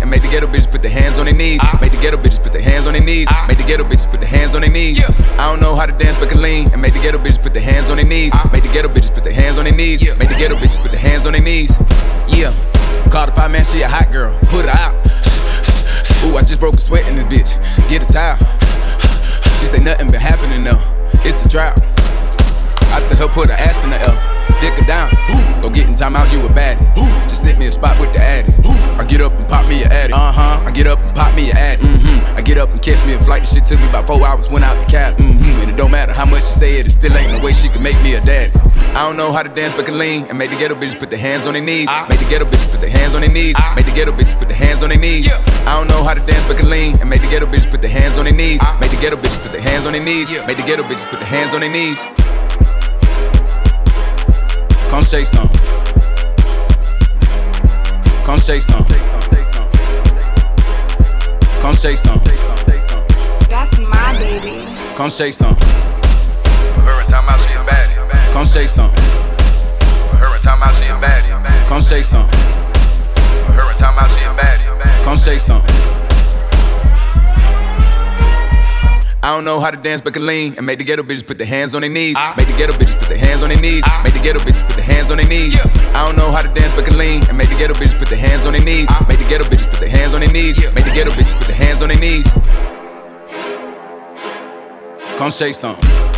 and made the ghetto bitches put their hands on their knees. Made the ghetto bitches put their hands on their knees. Made the ghetto bitches put their hands on their knees. I don't know how to dance but can lean, and made the ghetto bitches put their hands on their knees. Made the ghetto bitches put their hands on their knees. Made the ghetto bitches put their hands on their knees. Yeah, called the 5-man, she a hot girl, put her out. Ooh, I just broke a sweat in this bitch, get a towel. She say nothing been happening though, it's a drought. I tell her put her ass in the L, dick her down. Go get in time out, you a baddie. Just sit me a spot with the addy. I get up and pop me a addy. I get up and pop me a addy. I get up and catch me a flight. The shit took me about 4 hours, went out to Cali. And it don't matter how much she say it, it still ain't no way she can make me a daddy. I don't know how to dance but can lean, and made the ghetto bitches put their hands on their knees. Made the ghetto bitches put their hands on their knees. Made the ghetto bitches put their hands on their knees. I don't know how to dance but can lean, and made the ghetto bitches put their hands on their knees. Made the ghetto bitches put their hands on their knees. Made the ghetto bitches put their hands on their knees. Come shake some. Come shake some. Come shake some. That's my baby. Come shake some. Her and time out, she a baddie. Come shake some. Her and time out, she a baddie. Come shake some. Her and time out, she a baddie. Come shake some. I don't know how to dance but can lean, and made the ghetto bitches put their hands on their knees. Made the ghetto bitches put their hands on their knees. Made the ghetto bitches put their hands on their knees. I don't know how to dance but can lean, and made the ghetto bitches put their hands on their knees. Made the ghetto bitches put their hands on their knees. Made the ghetto bitches put their hands on their knees. Come shake some.